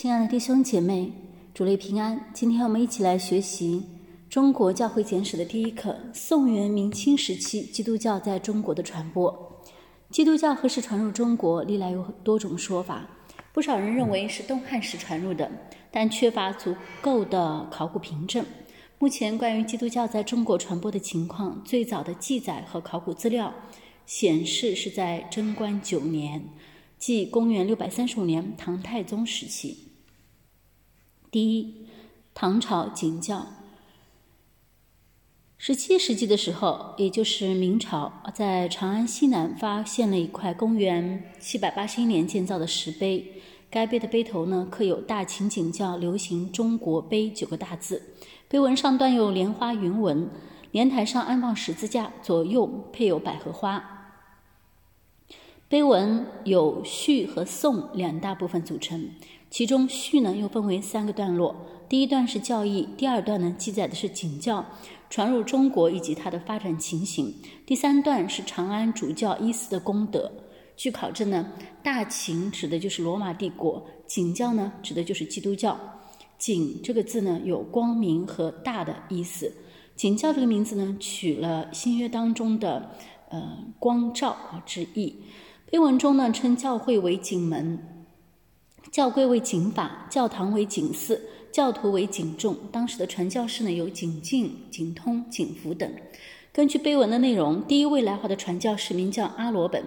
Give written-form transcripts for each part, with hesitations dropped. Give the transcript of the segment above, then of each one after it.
亲爱的弟兄姐妹，主内平安。今天我们一起来学习中国教会简史的第一课：宋元明清时期基督教在中国的传播。基督教何时传入中国，历来有多种说法。不少人认为是东汉时传入的，但缺乏足够的考古凭证。目前关于基督教在中国传播的情况，最早的记载和考古资料显示是在贞观9年，即公元635年唐太宗时期。第一，唐朝景教。17世纪的时候，也就是明朝，在长安西南发现了一块公元781年建造的石碑，该碑的碑头呢刻有大秦景教流行中国碑9个大字，碑文上端有莲花云纹，莲台上安放十字架，左右配有百合花。碑文有序和颂两大部分组成，其中序呢又分为3个段落，第一段是教义，第二段呢记载的是景教传入中国以及它的发展情形，第3段是长安主教伊司的功德。据考证呢，大秦指的就是罗马帝国，景教呢指的就是基督教。景这个字呢有光明和大的意思，景教这个名字呢取了新约当中的光照之意。碑文中呢称教会为景门，教规为景法，教堂为景寺，教徒为景众。当时的传教士呢有景敬、景通、景福等。根据碑文的内容，第一位来华的传教士名叫阿罗本。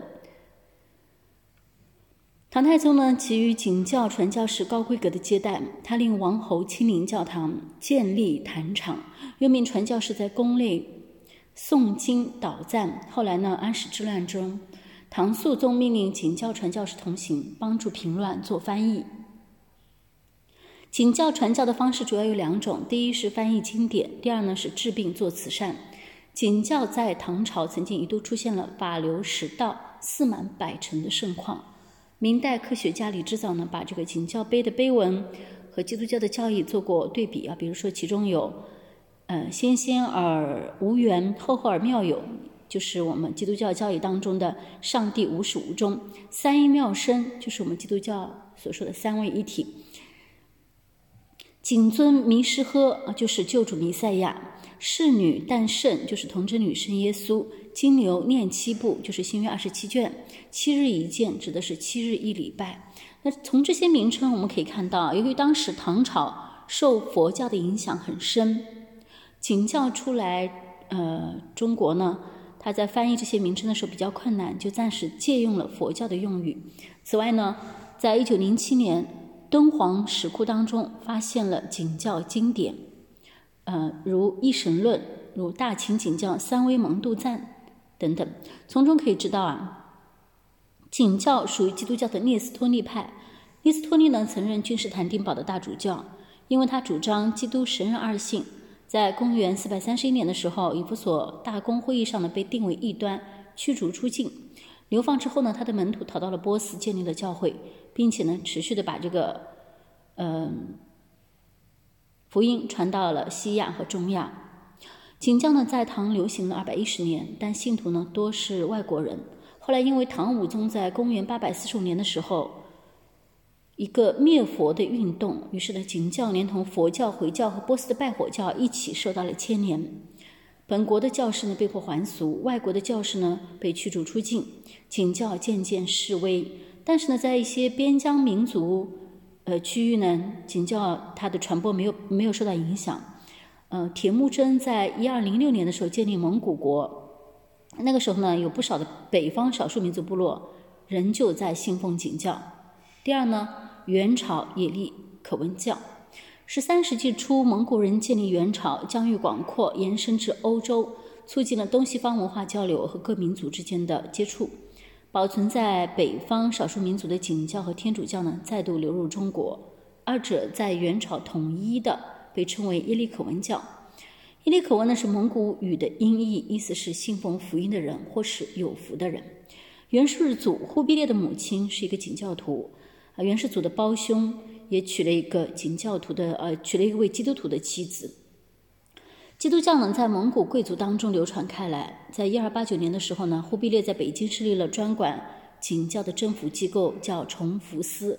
唐太宗呢给予景教传教士高规格的接待，他令王侯亲临教堂，建立坛场，又命传教士在宫内诵经祷赞。后来呢，安史之乱中，唐肃宗命令景教传教士同行，帮助平乱，做翻译。景教传教的方式主要有2种，第一是翻译经典，第二呢是治病做慈善。景教在唐朝曾经一度出现了法流十道、寺满百城的盛况。明代科学家李之藻呢，把这个景教碑的碑文和基督教的教义做过对比比如说其中有先先而无缘，后后而妙有，就是我们基督教教义当中的上帝无始无终，三一妙生就是我们基督教所说的三位一体。景尊弥失呵就是救主弥赛亚，侍女诞圣就是童贞女圣耶稣，金牛念七部就是新约27卷，7日一见指的是7日1礼拜。那从这些名称我们可以看到，由于当时唐朝受佛教的影响很深，景教出来中国呢，他在翻译这些名称的时候比较困难，就暂时借用了佛教的用语。此外呢，在1907年敦煌石窟当中发现了景教经典，如一神论，如大秦景教三威蒙度赞等等。从中可以知道景教属于基督教的聂斯托利派。聂斯托利呢曾任君士坦丁堡的大主教，因为他主张基督神人二性，在公元431年的时候，以弗所大公会议上呢被定为异端，驱逐出境。流放之后呢，他的门徒逃到了波斯，建立了教会，并且呢持续的把这个福音传到了西亚和中亚。景教呢在唐流行了210年，但信徒呢多是外国人。后来因为唐武宗在公元845年的时候一个灭佛的运动，于是呢景教连同佛教、回教和波斯的拜火教一起受到了牵连。本国的教士呢被迫还俗，外国的教士呢被驱逐出境，景教渐渐式微。但是呢在一些边疆民族区域呢，景教它的传播没有受到影响。铁木真在1206年的时候建立蒙古国，那个时候呢有不少的北方少数民族部落仍旧在信奉景教。第二呢，元朝也立可温教。13世纪初，蒙古人建立元朝，疆域广阔，延伸至欧洲，促进了东西方文化交流和各民族之间的接触。保存在北方少数民族的景教和天主教呢再度流入中国，二者在元朝统一的被称为耶利可温教。耶利可温呢是蒙古语的音译，意思是信奉福音的人或是有福的人。元世祖忽必烈的母亲是一个景教徒，元世祖的胞兄也娶了一位基督徒的妻子。基督教呢在蒙古贵族当中流传开来。在1289年的时候呢，忽必烈在北京设立了专管景教的政府机构，叫崇福司。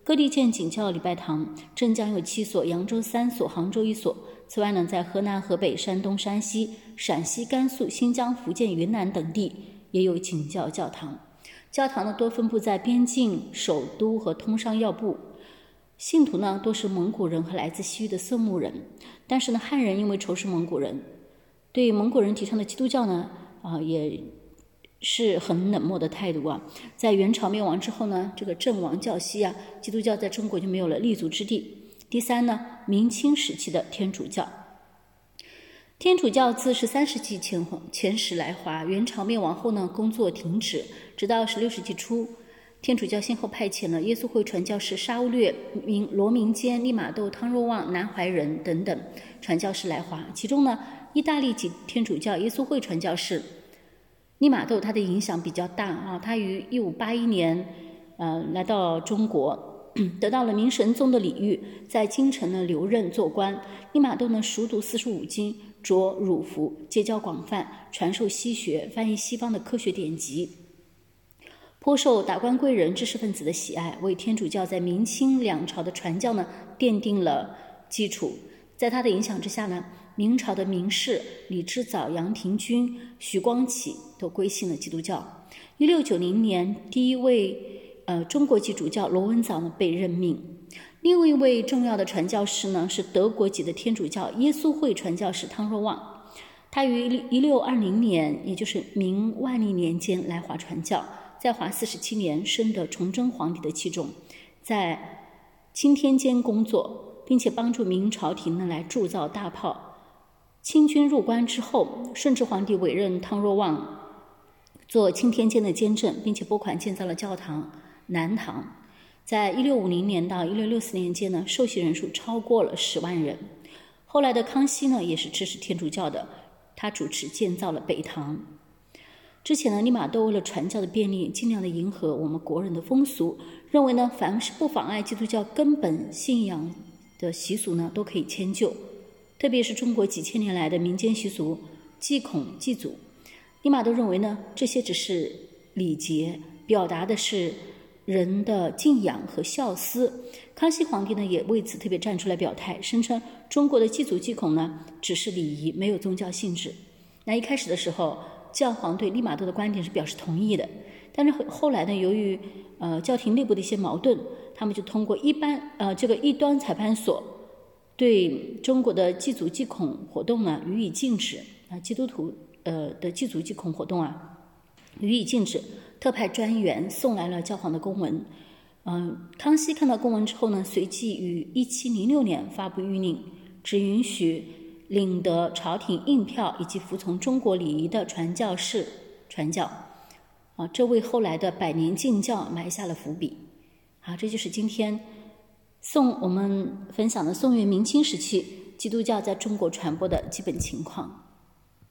各地建景教礼拜堂，镇江有7所，扬州3所，杭州1所。此外呢，在河南、河北、山东、山西、陕西、甘肃、新疆、福建、云南等地也有景教教堂。教堂呢多分布在边境、首都和通商要部，信徒呢多是蒙古人和来自西域的色目人。但是呢，汉人因为仇视蒙古人，对蒙古人提倡的基督教呢也是很冷漠的态度啊。在元朝灭亡之后呢，这个阵亡教息啊，基督教在中国就没有了立足之地。第三呢，明清时期的天主教。天主教自13世纪前史来华，元朝灭亡后呢，工作停止，直到16世纪初，天主教先后派遣了耶稣会传教士沙乌略、罗明坚、利玛窦、汤若望、南怀仁等等传教士来华。其中呢，意大利籍天主教耶稣会传教士利玛窦他的影响比较大啊，他于1581年来到中国，得到了明神宗的礼遇，在京城呢留任做官。利玛窦呢熟读45经，着儒服，结交广泛，传授西学，翻译西方的科学典籍，颇受达官贵人、知识分子的喜爱，为天主教在明清两朝的传教呢奠定了基础。在他的影响之下呢，明朝的名士李之藻、杨廷钧、徐光启都归信了基督教。1690年，第一位中国籍主教罗文藻呢被任命。另一位重要的传教士呢是德国籍的天主教耶稣会传教士汤若望，他于1620年，也就是明万历年间来华传教，在华47年，深得崇祯皇帝的器重，在钦天监工作，并且帮助明朝廷呢来铸造大炮。清军入关之后，顺治皇帝委任汤若望做钦天监的监正，并且拨款建造了教堂南堂。在1650年到1664年间呢，受洗人数超过了10万人。后来的康熙呢，也是支持天主教的，他主持建造了北堂。之前呢，利玛窦为了传教的便利，尽量的迎合我们国人的风俗，认为呢，凡是不妨碍基督教根本信仰的习俗呢，都可以迁就。特别是中国几千年来的民间习俗，祭孔祭祖，利玛窦认为呢，这些只是礼节，表达的是人的敬仰和孝思。康熙皇帝呢也为此特别站出来表态，声称中国的祭祖祭孔呢只是礼仪，没有宗教性质。那一开始的时候，教皇对利玛窦的观点是表示同意的，但是后来呢，由于教廷内部的一些矛盾，他们就通过这个异端裁判所对中国的祭祖祭孔活动呢予以禁止啊，基督徒的祭祖祭孔活动予以禁止，特派专员送来了教皇的公文。康熙看到公文之后呢，随即于1706年发布谕令，只允许领得朝廷印票以及服从中国礼仪的传教士传教。这为后来的100年禁教埋下了伏笔。好，这就是今天我们分享的宋元明清时期基督教在中国传播的基本情况。